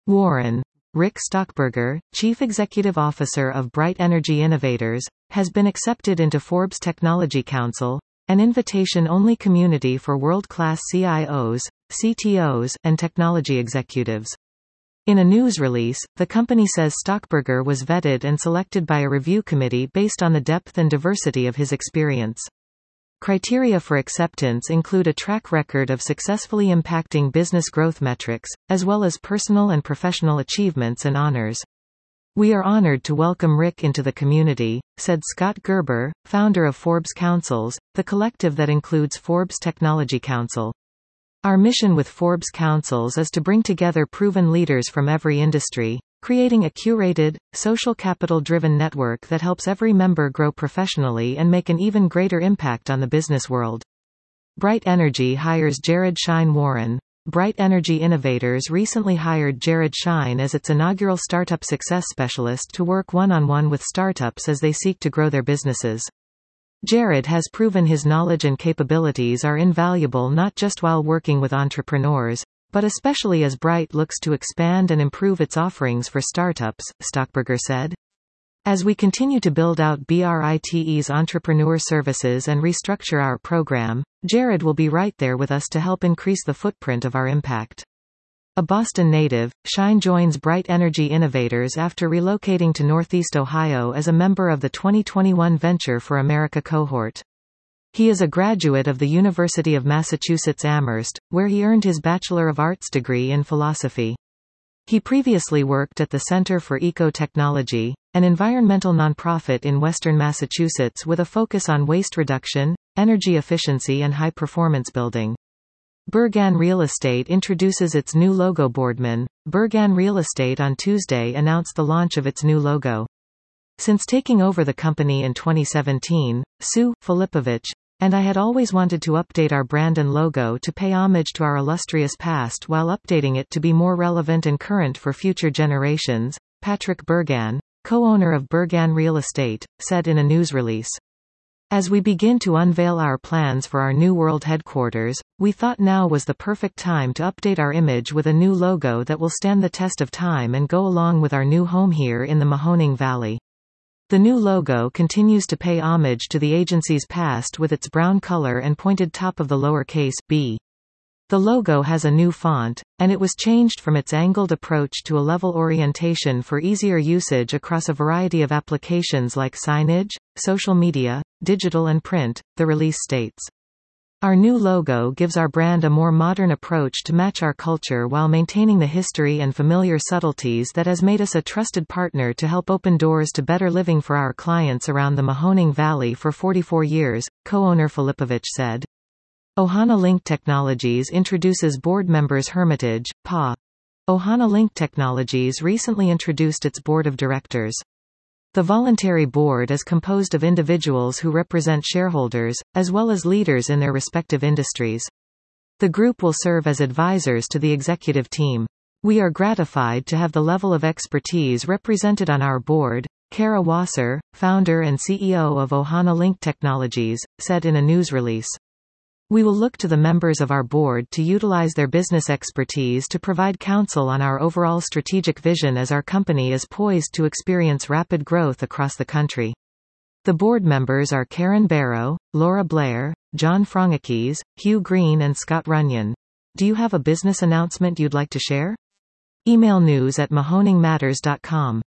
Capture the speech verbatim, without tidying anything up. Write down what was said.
Warren. Rick Stockberger, Chief Executive Officer of Bright Energy Innovators, has been accepted into Forbes Technology Council, an invitation-only community for world-class C I Os, C T Os, and technology executives. In a news release, the company says Stockberger was vetted and selected by a review committee based on the depth and diversity of his experience. Criteria for acceptance include a track record of successfully impacting business growth metrics, as well as personal and professional achievements and honors. "We are honored to welcome Rick into the community," said Scott Gerber, founder of Forbes Councils, the collective that includes Forbes Technology Council. "Our mission with Forbes Councils is to bring together proven leaders from every industry, creating a curated, social capital-driven network that helps every member grow professionally and make an even greater impact on the business world." Bright Energy hires Jared Shine. Warren. Bright Energy Innovators recently hired Jared Shine as its inaugural Startup Success Specialist to work one-on-one with startups as they seek to grow their businesses. Jared has proven his knowledge and capabilities are invaluable not just while working with entrepreneurs, but especially as Bright looks to expand and improve its offerings for startups, Stockberger said. "As we continue to build out Brite's entrepreneur services and restructure our program, Jared will be right there with us to help increase the footprint of our impact." A Boston native, Shine joins Bright Energy Innovators after relocating to Northeast Ohio as a member of the twenty twenty-one Venture for America cohort. He is a graduate of the University of Massachusetts Amherst, where he earned his Bachelor of Arts degree in philosophy. He previously worked at the Center for Eco-Technology, an environmental nonprofit in western Massachusetts with a focus on waste reduction, energy efficiency and high-performance building. Bergan Real Estate introduces its new logo. Boardman. Bergan Real Estate on Tuesday announced the launch of its new logo. "Since taking over the company in twenty seventeen, Sue Filipovich and I had always wanted to update our brand and logo to pay homage to our illustrious past while updating it to be more relevant and current for future generations," Patrick Bergan, co-owner of Bergan Real Estate, said in a news release. "As we begin to unveil our plans for our new world headquarters, we thought now was the perfect time to update our image with a new logo that will stand the test of time and go along with our new home here in the Mahoning Valley." The new logo continues to pay homage to the agency's past with its brown color and pointed top of the lowercase b. The logo has a new font, and it was changed from its angled approach to a level orientation for easier usage across a variety of applications like signage, social media, digital and print, the release states. "Our new logo gives our brand a more modern approach to match our culture while maintaining the history and familiar subtleties that has made us a trusted partner to help open doors to better living for our clients around the Mahoning Valley for forty-four years, co-owner Filipovich said. Ohana Link Technologies introduces board members Hermitage, P A. Ohana Link Technologies recently introduced its board of directors. The voluntary board is composed of individuals who represent shareholders, as well as leaders in their respective industries. The group will serve as advisors to the executive team. "We are gratified to have the level of expertise represented on our board," Kara Wasser, founder and C E O of Ohana Link Technologies, said in a news release. "We will look to the members of our board to utilize their business expertise to provide counsel on our overall strategic vision as our company is poised to experience rapid growth across the country." The board members are Karen Barrow, Laura Blair, John Frongakis, Hugh Green and Scott Runyon. Do you have a business announcement you'd like to share? Email news at mahoningmatters dot com.